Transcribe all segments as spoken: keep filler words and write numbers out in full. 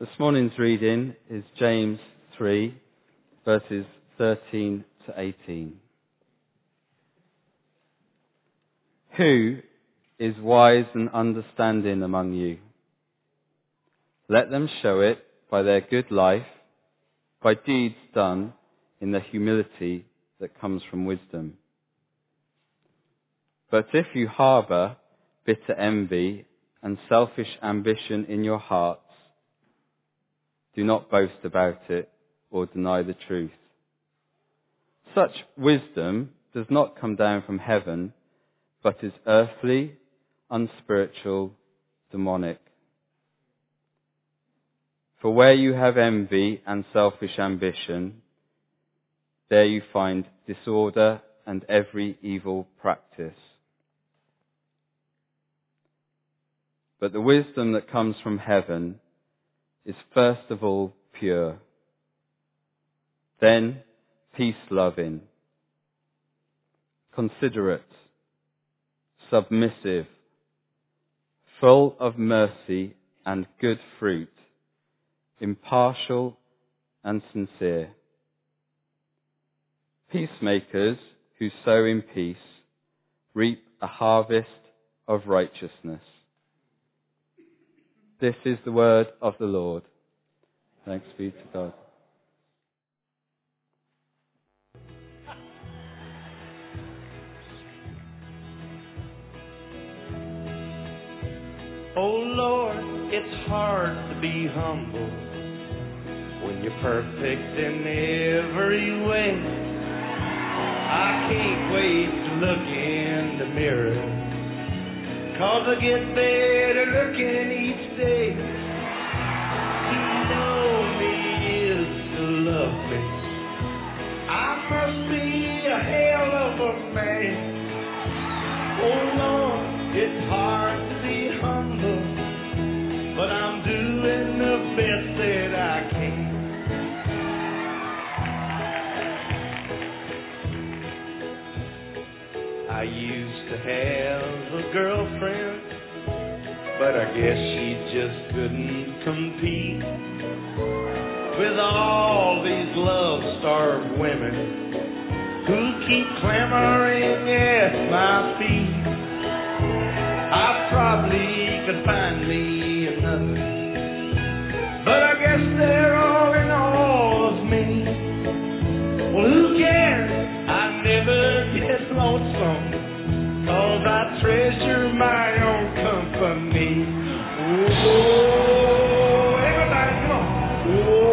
This morning's reading is James three, verses thirteen to eighteen. Who is wise and understanding among you? Let them show it by their good life, by deeds done in the humility that comes from wisdom. But if you harbour bitter envy and selfish ambition in your hearts, do not boast about it or deny the truth. Such wisdom does not come down from heaven, but is earthly, unspiritual, demonic. For where you have envy and selfish ambition, there you find disorder and every evil practice. But the wisdom that comes from heaven is first of all pure, then peace-loving, considerate, submissive, full of mercy and good fruit, impartial and sincere. Peacemakers who sow in peace reap a harvest of righteousness. This is the word of the Lord. Thanks be to God. Oh Lord, it's hard to be humble when you're perfect in every way. I can't wait to look in the mirror, 'cause I get better looking each day. To know me is to love me. I must be a hell of a man. Oh Lord, it's hard to be humble, but I'm doing the best that I can. I used to have a girlfriend, but I guess she just couldn't compete with all these love-starved women who keep clamoring at my feet. I probably could find me another, but I guess they're all in all of me. Well, who cares? I never get lonesome, 'cause I treasure my own company. Oh, everybody, come on.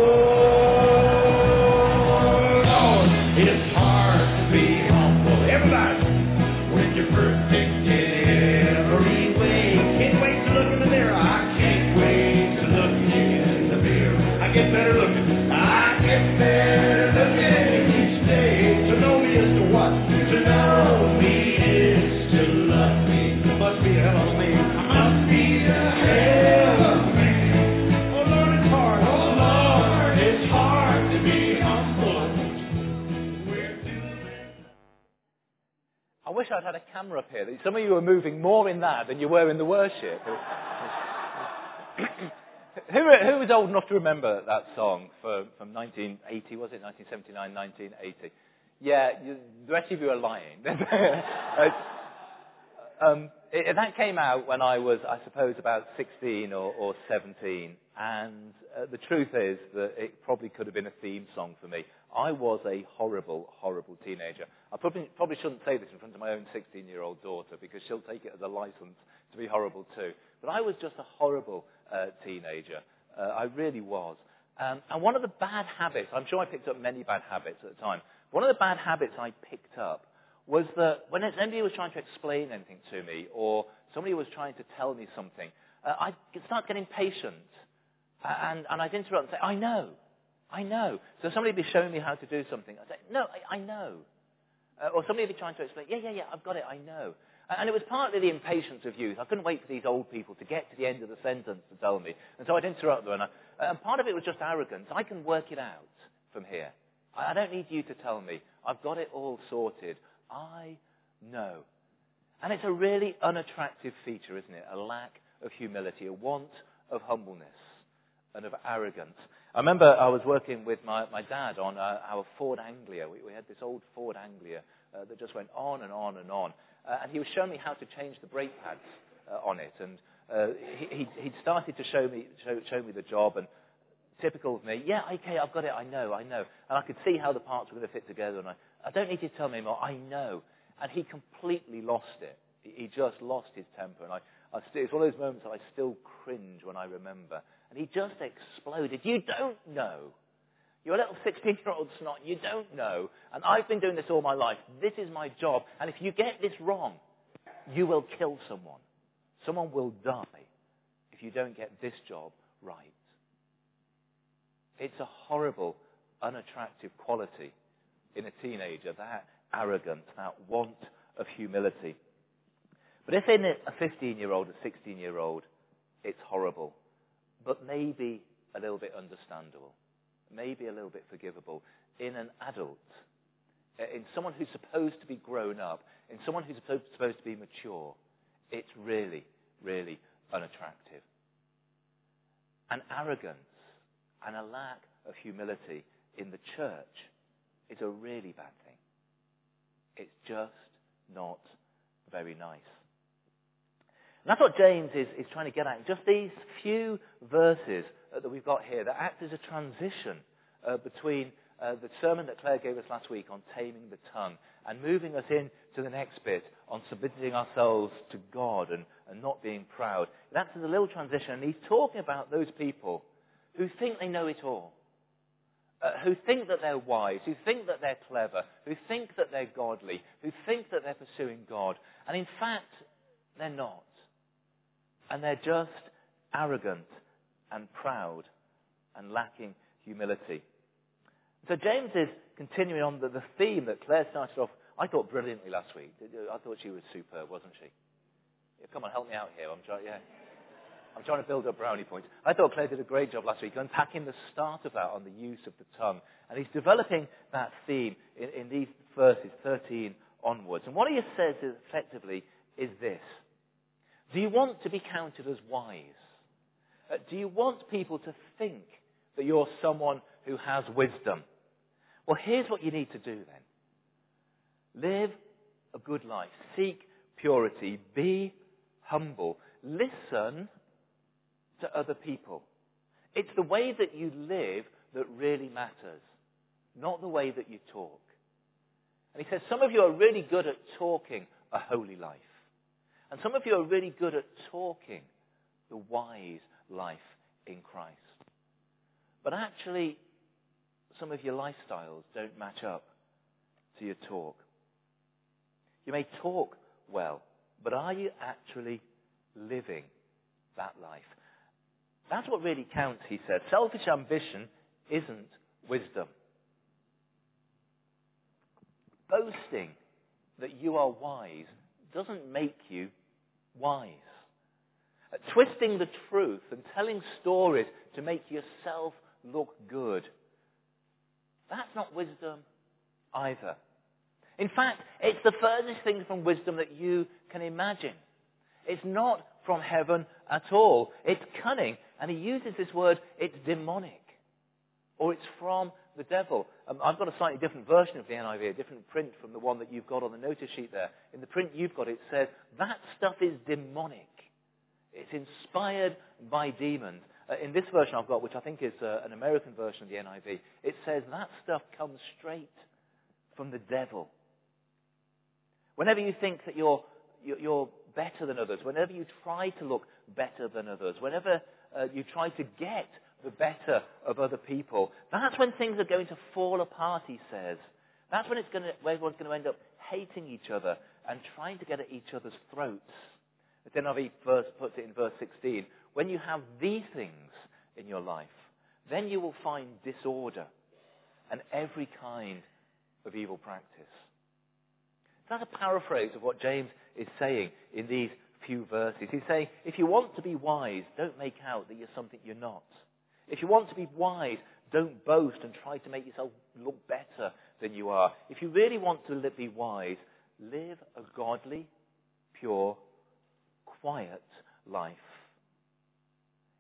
Oh, Lord, it's hard to be humble. Everybody, when you're perfect in every way. Can't wait to look in the mirror. I can't wait to look in the mirror. I get better looking. I get better looking each day. To know me is to what? To know me is to love me. Must be a hell of a man. I must be a hell of a man. Oh Lord, it's hard. Oh Lord, it's hard to be humble. We're doing. I wish I'd had a camera up here. Some of you were moving more in that than you were in the worship. who, who was old enough to remember that song for, from nineteen eighty, was it? nineteen seventy-nine, nineteen eighty. Yeah, you, the rest of you are lying. um, it, that came out when I was, I suppose, about sixteen or, or seventeen. And uh, the truth is that it probably could have been a theme song for me. I was a horrible, horrible teenager. I probably, probably shouldn't say this in front of my own sixteen-year-old daughter, because she'll take it as a license to be horrible too. But I was just a horrible uh, teenager. Uh, I really was. Um, and one of the bad habits, I'm sure I picked up many bad habits at the time, one of the bad habits I picked up was that when somebody was trying to explain anything to me, or somebody was trying to tell me something, uh, I'd start getting impatient. And, and I'd interrupt and say, I know, I know. So somebody would be showing me how to do something. I'd say, no, I, I know. Uh, or somebody would be trying to explain, yeah, yeah, yeah, I've got it, I know. And it was partly the impatience of youth. I couldn't wait for these old people to get to the end of the sentence to tell me. And so I'd interrupt them. And, I, and part of it was just arrogance. I can work it out from here. I, I don't need you to tell me. I've got it all sorted. I know. And it's a really unattractive feature, isn't it? A lack of humility, a want of humbleness. and of arrogance. I remember I was working with my, my dad on uh, our Ford Anglia. We, we had this old Ford Anglia uh, that just went on and on and on. Uh, and he was showing me how to change the brake pads uh, on it. And uh, he, he, he'd started to show me, show, show me the job. And typical of me, yeah, okay, I've got it, I know, I know. And I could see how the parts were going to fit together. And I, I don't need you to tell me anymore, I know. And he completely lost it. He, he just lost his temper. And I, I still, it's one of those moments that I still cringe when I remember. And he just exploded. You don't know. You're a little sixteen-year-old snot. You don't know. And I've been doing this all my life. This is my job. And if you get this wrong, you will kill someone. Someone will die if you don't get this job right. It's a horrible, unattractive quality in a teenager, that arrogance, that want of humility. But if in a fifteen-year-old, a sixteen-year-old, it's horrible, but maybe a little bit understandable, maybe a little bit forgivable, in an adult, in someone who's supposed to be grown up, in someone who's supposed to be mature, it's really, really unattractive. And arrogance and a lack of humility in the church is a really bad thing. It's just not very nice. And that's what James is, is trying to get at. Just these few verses uh, that we've got here that act as a transition uh, between uh, the sermon that Claire gave us last week on taming the tongue and moving us in to the next bit on submitting ourselves to God and, and not being proud. It acts as a little transition, and he's talking about those people who think they know it all, uh, who think that they're wise, who think that they're clever, who think that they're godly, who think that they're pursuing God. And in fact, they're not. And they're just arrogant and proud and lacking humility. So James is continuing on the, the theme that Claire started off, I thought, brilliantly last week. I thought she was superb, wasn't she? Yeah, come on, help me out here. I'm trying, yeah. I'm trying to build up brownie points. I thought Claire did a great job last week unpacking the start of that on the use of the tongue. And he's developing that theme in, in these verses thirteen onwards. And what he says is effectively is this. Do you want to be counted as wise? Uh, do you want people to think that you're someone who has wisdom? Well, here's what you need to do then. Live a good life. Seek purity. Be humble. Listen to other people. It's the way that you live that really matters, not the way that you talk. And he says some of you are really good at talking a holy life. And some of you are really good at talking the wise life in Christ. But actually, some of your lifestyles don't match up to your talk. You may talk well, but are you actually living that life? That's what really counts, he said. Selfish ambition isn't wisdom. Boasting that you are wise doesn't make you wise. Uh, twisting the truth and telling stories to make yourself look good, that's not wisdom either. In fact, it's the furthest thing from wisdom that you can imagine. It's not from heaven at all. It's cunning. And he uses this word, it's demonic. Or it's from the devil. Um, I've got a slightly different version of the N I V, a different print from the one that you've got on the notice sheet there. In the print you've got, it says, that stuff is demonic. It's inspired by demons. Uh, in this version I've got, which I think is uh, an American version of the N I V, it says that stuff comes straight from the devil. Whenever you think that you're, you're better than others, whenever you try to look better than others, whenever uh, you try to get the better of other people, that's when things are going to fall apart, he says. That's when it's going to, where everyone's going to end up hating each other and trying to get at each other's throats. The N I V verse puts it in verse sixteen. When you have these things in your life, then you will find disorder and every kind of evil practice. That's a paraphrase of what James is saying in these few verses. He's saying, if you want to be wise, don't make out that you're something you're not. If you want to be wise, don't boast and try to make yourself look better than you are. If you really want to be wise, live a godly, pure, quiet life.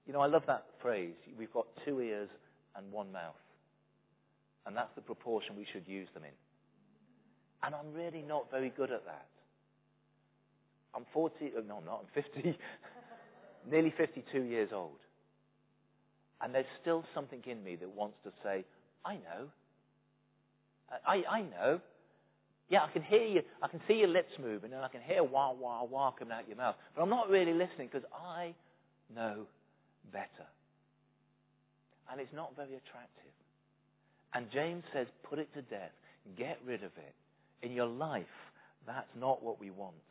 You know, I love that phrase. We've got two ears and one mouth. And that's the proportion we should use them in. And I'm really not very good at that. I'm forty, no, I'm not, I'm fifty, nearly fifty-two years old. And there's still something in me that wants to say, I know. I, I know. Yeah, I can hear you, I can see your lips moving, and I can hear wah, wah, wah coming out your mouth. But I'm not really listening because I know better. And it's not very attractive. And James says, put it to death. Get rid of it. In your life, that's not what we want.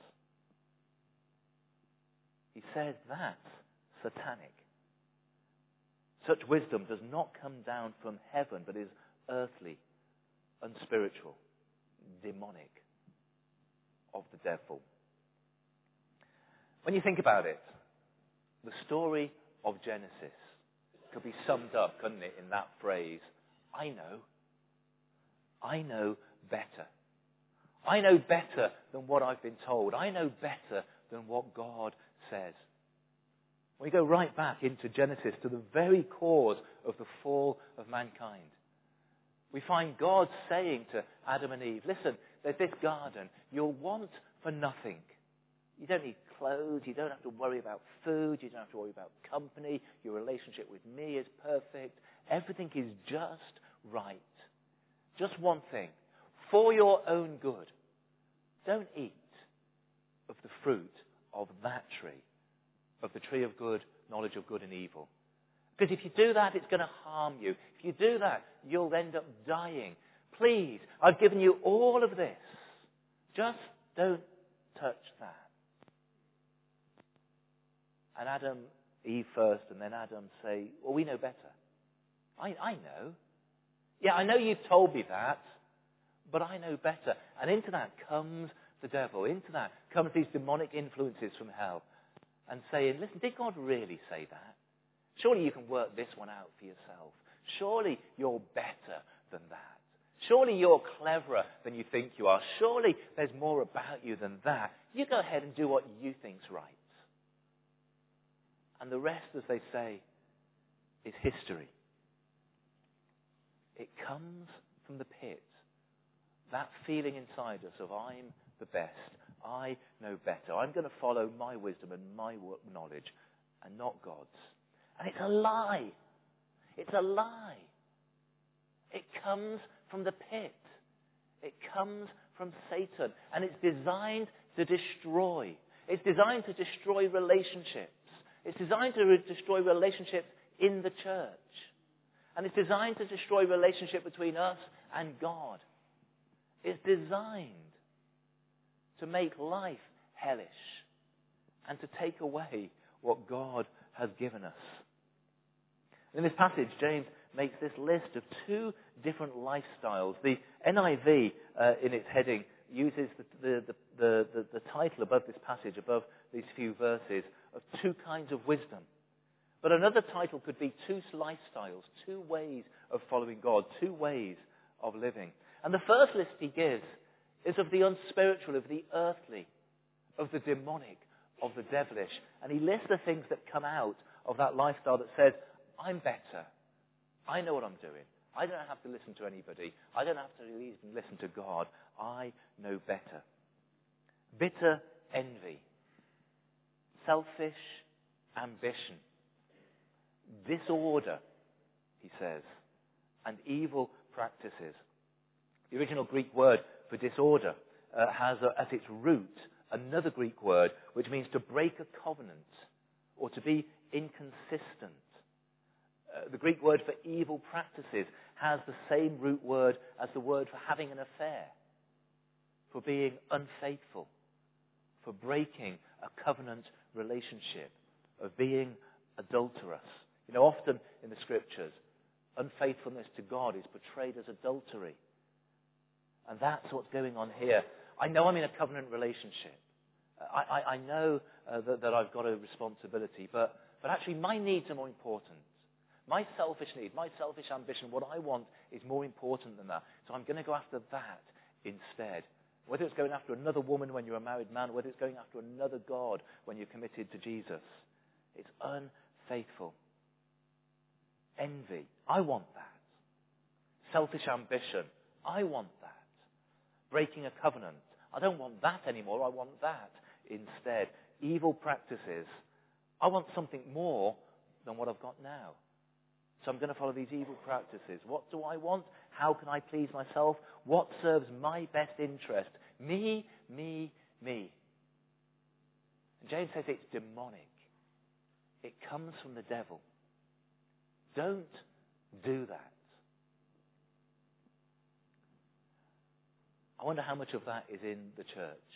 He says that's satanic. Such wisdom does not come down from heaven, but is earthly, unspiritual, demonic, of the devil. When you think about it, the story of Genesis could be summed up, couldn't it, in that phrase, I know. I know better. I know better than what I've been told. I know better than what God says. We go right back into Genesis to the very cause of the fall of mankind. We find God saying to Adam and Eve, listen, there's this garden. You'll want for nothing. You don't need clothes. You don't have to worry about food. You don't have to worry about company. Your relationship with me is perfect. Everything is just right. Just one thing. For your own good, don't eat of the fruit of that tree, of the tree of good, knowledge of good and evil. Because if you do that, it's going to harm you. If you do that, you'll end up dying. Please, I've given you all of this. Just don't touch that. And Adam, Eve first, and then Adam say, well, we know better. I, I know. Yeah, I know you've told me that, but I know better. And into that comes the devil. Into that comes these demonic influences from hell. And saying, listen, did God really say that? Surely you can work this one out for yourself. Surely you're better than that. Surely you're cleverer than you think you are. Surely there's more about you than that. You go ahead and do what you think's right. And the rest, as they say, is history. It comes from the pit. That feeling inside us of I'm the best. I know better. I'm going to follow my wisdom and my knowledge and not God's. And it's a lie. It's a lie. It comes from the pit. It comes from Satan. And it's designed to destroy. It's designed to destroy relationships. It's designed to re- destroy relationships in the church. And it's designed to destroy relationship between us and God. It's designed to make life hellish and to take away what God has given us. In this passage, James makes this list of two different lifestyles. The N I V, uh, in its heading, uses the, the, the, the, the title above this passage, above these few verses, of two kinds of wisdom. But another title could be two lifestyles, two ways of following God, two ways of living. And the first list he gives is of the unspiritual, of the earthly, of the demonic, of the devilish. And he lists the things that come out of that lifestyle that says, I'm better. I know what I'm doing. I don't have to listen to anybody. I don't have to even listen to God. I know better. Bitter envy. Selfish ambition. Disorder, he says, and evil practices. The original Greek word for disorder uh, has a, as its root another Greek word which means to break a covenant or to be inconsistent. Uh, the Greek word for evil practices has the same root word as the word for having an affair, for being unfaithful, for breaking a covenant relationship, of being adulterous. You know, often in the scriptures, unfaithfulness to God is portrayed as adultery. And that's what's going on here. I know I'm in a covenant relationship. I, I, I know uh, that, that I've got a responsibility, but, but actually my needs are more important. My selfish need, my selfish ambition, what I want is more important than that. So I'm going to go after that instead. Whether it's going after another woman when you're a married man, whether it's going after another God when you're committed to Jesus. It's unfaithful. Envy. I want that. Selfish ambition. I want that. Breaking a covenant. I don't want that anymore. I want that instead. Evil practices. I want something more than what I've got now. So I'm going to follow these evil practices. What do I want? How can I please myself? What serves my best interest? Me, me, me. And James says it's demonic. It comes from the devil. Don't do that. I wonder how much of that is in the church.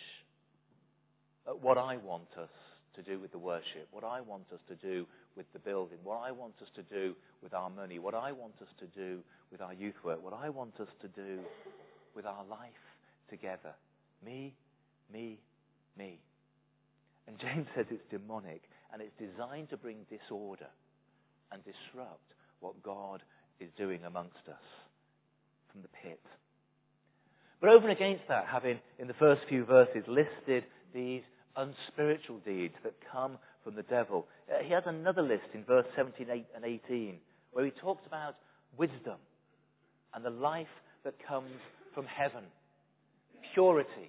Uh, what I want us to do with the worship, what I want us to do with the building, what I want us to do with our money, what I want us to do with our youth work, what I want us to do with our life together. Me, me, me. And James says it's demonic, and it's designed to bring disorder and disrupt what God is doing amongst us from the pit. But over and against that, having in the first few verses listed these unspiritual deeds that come from the devil, uh, he has another list in verse seventeen and eighteen where he talks about wisdom and the life that comes from heaven, purity.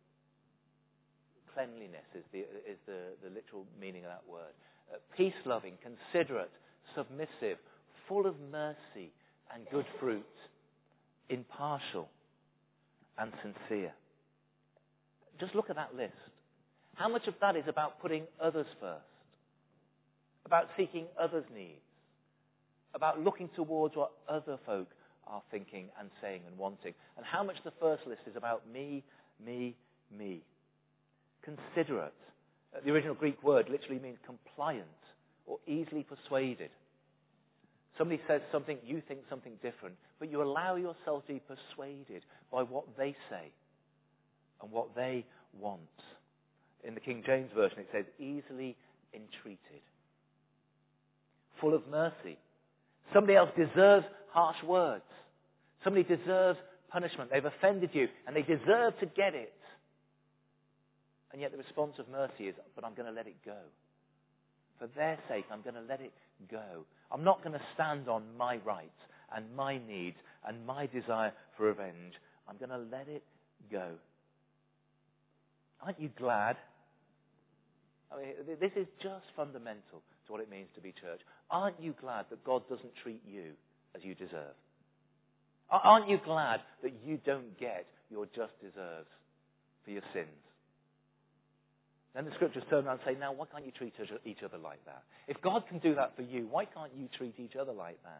Cleanliness is the, is the, the literal meaning of that word. Uh, peace-loving, considerate, submissive, full of mercy and good fruit, impartial and sincere. Just look at that list. How much of that is about putting others first? About seeking others' needs? About looking towards what other folk are thinking and saying and wanting? And how much the first list is about me, me, me? Considerate. The original Greek word literally means compliant or easily persuaded. Somebody says something, you think something different, but you allow yourself to be persuaded by what they say and what they want. In the King James Version it says, easily entreated. Full of mercy. Somebody else deserves harsh words. Somebody deserves punishment. They've offended you and they deserve to get it. And yet the response of mercy is, but I'm going to let it go. For their sake, I'm going to let it go. I'm not going to stand on my rights and my needs and my desire for revenge. I'm going to let it go. Aren't you glad? I mean, this is just fundamental to what it means to be church. Aren't you glad that God doesn't treat you as you deserve? Aren't you glad that you don't get your just deserves for your sins? Then the scriptures turn around and say, now why can't you treat each other like that? If God can do that for you, why can't you treat each other like that?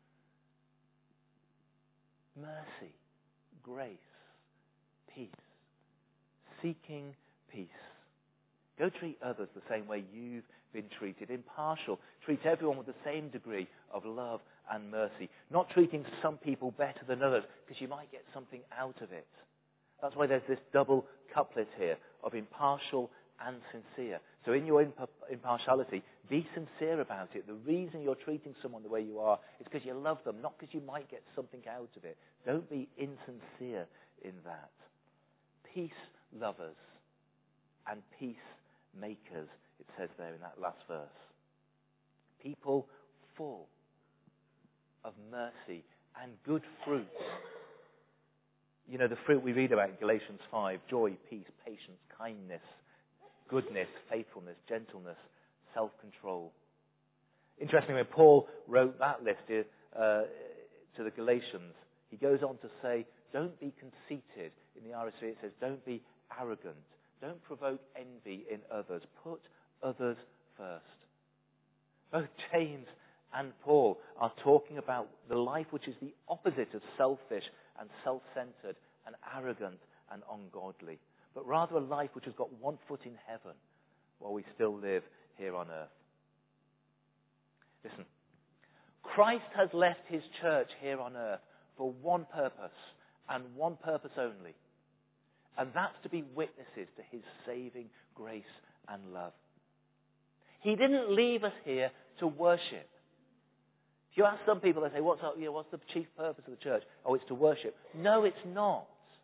Mercy, grace, peace, seeking peace. Go treat others the same way you've been treated. Impartial. Treat everyone with the same degree of love and mercy. Not treating some people better than others because you might get something out of it. That's why there's this double couplet here of impartial and sincere. So in your imp- impartiality, be sincere about it. The reason you're treating someone the way you are is because you love them, not because you might get something out of it. Don't be insincere in that. Peace lovers and peace makers, it says there in that last verse. People full of mercy and good fruit. You know, the fruit we read about in Galatians five, joy, peace, patience, kindness, goodness, faithfulness, gentleness, self-control. Interestingly, when Paul wrote that list uh, to the Galatians, he goes on to say, don't be conceited. In the R S V it says, don't be arrogant. Don't provoke envy in others. Put others first. Both James and Paul are talking about the life which is the opposite of selfish and self-centered and arrogant and ungodly, but rather a life which has got one foot in heaven while we still live here on earth. Listen, Christ has left his church here on earth for one purpose and one purpose only, and that's to be witnesses to his saving grace and love. He didn't leave us here to worship. If you ask some people, they say, what's, you know, what's the chief purpose of the church? Oh, it's to worship. No, it's not.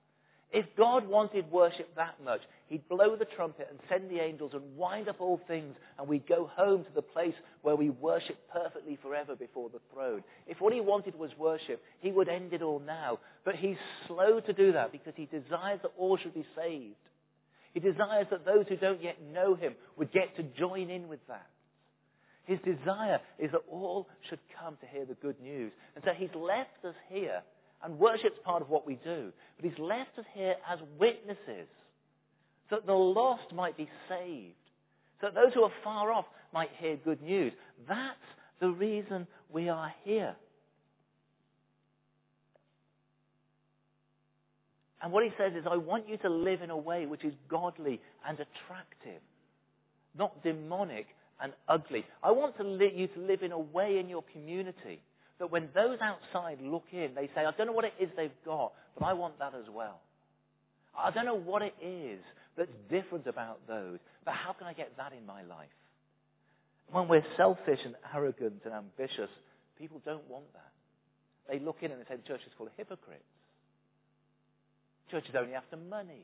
If God wanted worship that much, he'd blow the trumpet and send the angels and wind up all things, and we'd go home to the place where we worship perfectly forever before the throne. If what he wanted was worship, he would end it all now. But he's slow to do that because he desires that all should be saved. He desires that those who don't yet know him would get to join in with that. His desire is that all should come to hear the good news. And so he's left us here. And worship's part of what we do. But he's left us here as witnesses. So that the lost might be saved. So that those who are far off might hear good news. That's the reason we are here. And what he says is, I want you to live in a way which is godly and attractive. Not demonic and ugly. I want to li- you to live in a way in your community that when those outside look in, they say, I don't know what it is they've got, but I want that as well. I don't know what it is that's different about those, but how can I get that in my life? When we're selfish and arrogant and ambitious, people don't want that. They look in and they say, the church is full of hypocrites. Church is only after money.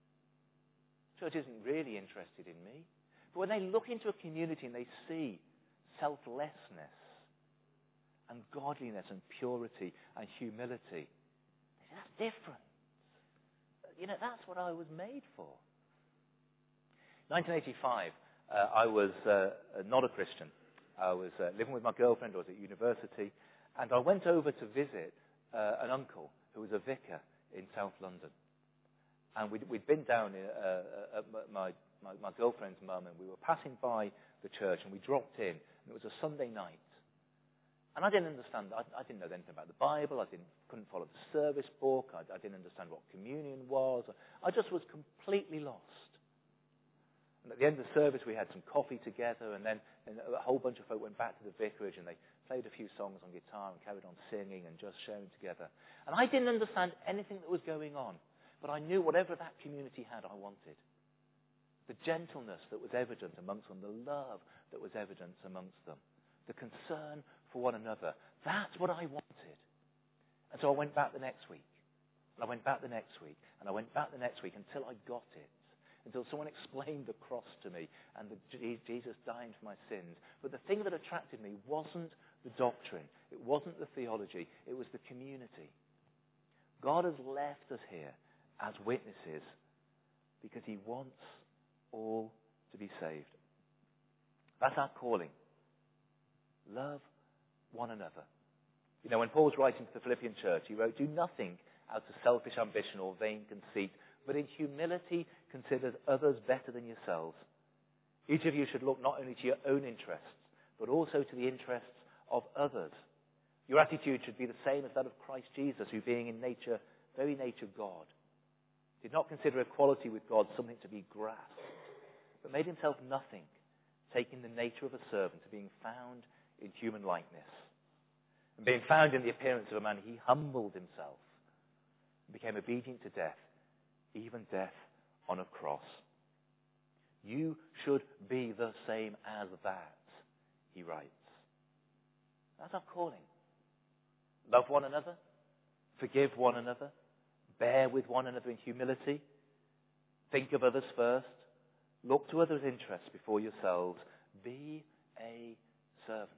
Church isn't really interested in me. But when they look into a community and they see selflessness, and godliness and purity and humility, that's different. You know, that's what I was made for. nineteen eighty-five, uh, I was uh, not a Christian. I was uh, living with my girlfriend. I was at university. And I went over to visit uh, an uncle who was a vicar in South London. And we'd, we'd been down in, uh, at my, my, my girlfriend's mum, and we were passing by the church, and we dropped in. And it was a Sunday night. And I didn't understand, I, I didn't know anything about the Bible, I didn't, couldn't follow the service book, I, I didn't understand what communion was. I just was completely lost. And at the end of the service we had some coffee together, and then and a whole bunch of folk went back to the vicarage and they played a few songs on guitar and carried on singing and just sharing together. And I didn't understand anything that was going on, but I knew whatever that community had, I wanted. The gentleness that was evident amongst them, the love that was evident amongst them, the concern for one another. That's what I wanted. And so I went back the next week. And I went back the next week. And I went back the next week until I got it. Until someone explained the cross to me and the, Jesus dying for my sins. But the thing that attracted me wasn't the doctrine. It wasn't the theology. It was the community. God has left us here as witnesses because he wants all to be saved. That's our calling. Love one another. You know, when Paul's writing to the Philippian church, he wrote, do nothing out of selfish ambition or vain conceit, but in humility consider others better than yourselves. Each of you should look not only to your own interests, but also to the interests of others. Your attitude should be the same as that of Christ Jesus, who being in nature, very nature God, did not consider equality with God something to be grasped, but made himself nothing, taking the nature of a servant, being found in human likeness. And being found in the appearance of a man, he humbled himself and became obedient to death, even death on a cross. You should be the same as that, he writes. That's our calling. Love one another, forgive one another, bear with one another in humility, think of others first, look to others' interests before yourselves, be a servant.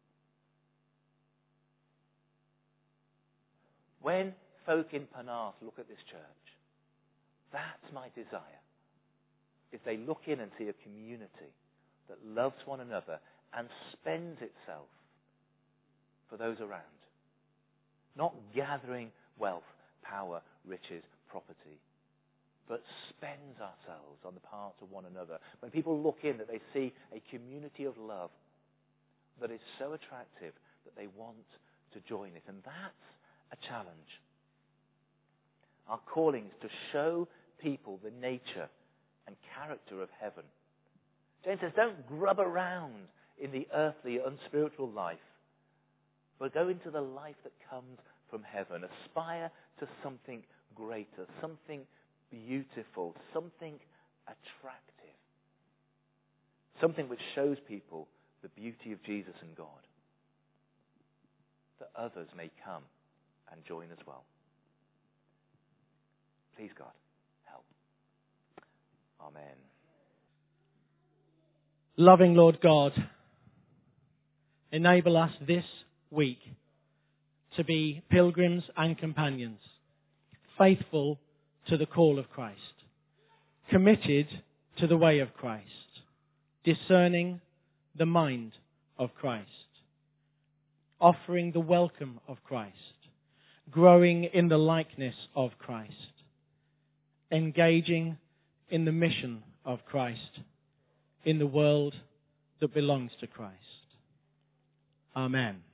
When folk in Penarth look at this church, that's my desire. If they look in and see a community that loves one another and spends itself for those around. Not gathering wealth, power, riches, property, but spends ourselves on the part of one another. When people look in, that they see a community of love that is so attractive that they want to join it. And that's a challenge. Our calling is to show people the nature and character of heaven. James says, don't grub around in the earthly, unspiritual life, but go into the life that comes from heaven. Aspire to something greater, something beautiful, something attractive. Something which shows people the beauty of Jesus and God, that others may come and join as well. Please Please, God, help. Amen. Loving Lord God, enable us this week to be pilgrims and companions, faithful to the call of Christ, committed to the way of Christ, discerning the mind of Christ, offering the welcome of Christ, growing in the likeness of Christ, engaging in the mission of Christ in the world that belongs to Christ. Amen.